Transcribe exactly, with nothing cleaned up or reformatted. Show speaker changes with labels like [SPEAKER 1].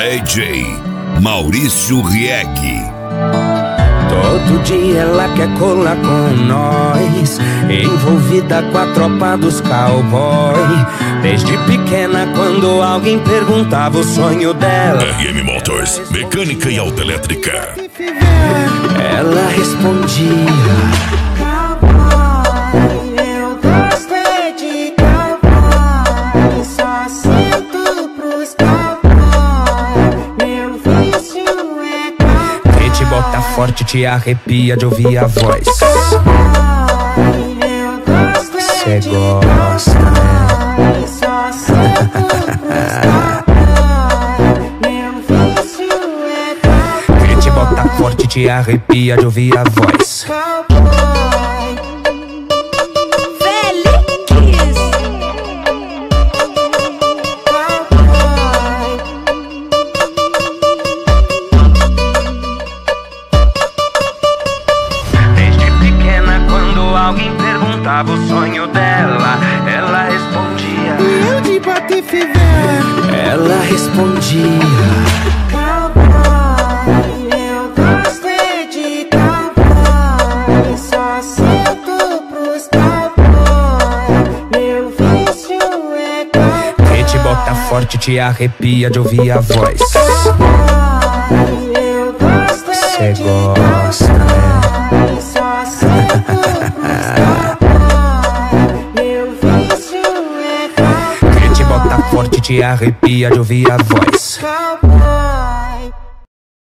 [SPEAKER 1] D J Maurício Rieg.
[SPEAKER 2] Todo dia ela quer colar com nós, envolvida com a tropa dos cowboy. Desde pequena, quando alguém perguntava o sonho dela,
[SPEAKER 1] R M Motors, mecânica e autoelétrica.
[SPEAKER 2] ela respondia:
[SPEAKER 3] cowboy, eu gosto é de cowboy, só sinto pros cowboy, meu vício é cowboy.
[SPEAKER 2] Quem te bota forte te arrepia de ouvir a voz.
[SPEAKER 3] Eu gosto é
[SPEAKER 2] Cê
[SPEAKER 3] de
[SPEAKER 2] gosta, né?
[SPEAKER 3] cowboy, só sinto pros cowboy, meu vício é cowboy.
[SPEAKER 2] Quem te bota forte te arrepia de ouvir a voz. Desde pequena, quando alguém perguntava o sonho dela, ela respondia:
[SPEAKER 3] Eu de Patife velho.
[SPEAKER 2] ela respondia:
[SPEAKER 3] Cowboy, eu gosto é de cowboy, só sinto pros cowboy, meu vício é cowboy.
[SPEAKER 2] quem te bota forte te arrepia de ouvir a voz.
[SPEAKER 3] Eu gosto
[SPEAKER 2] Cê
[SPEAKER 3] é de
[SPEAKER 2] gosta, né?
[SPEAKER 3] cowboy, só sinto pros cowboy, meu vício é cowboy.
[SPEAKER 2] Quem te bota forte te arrepia de ouvir a voz.
[SPEAKER 3] Cowboy.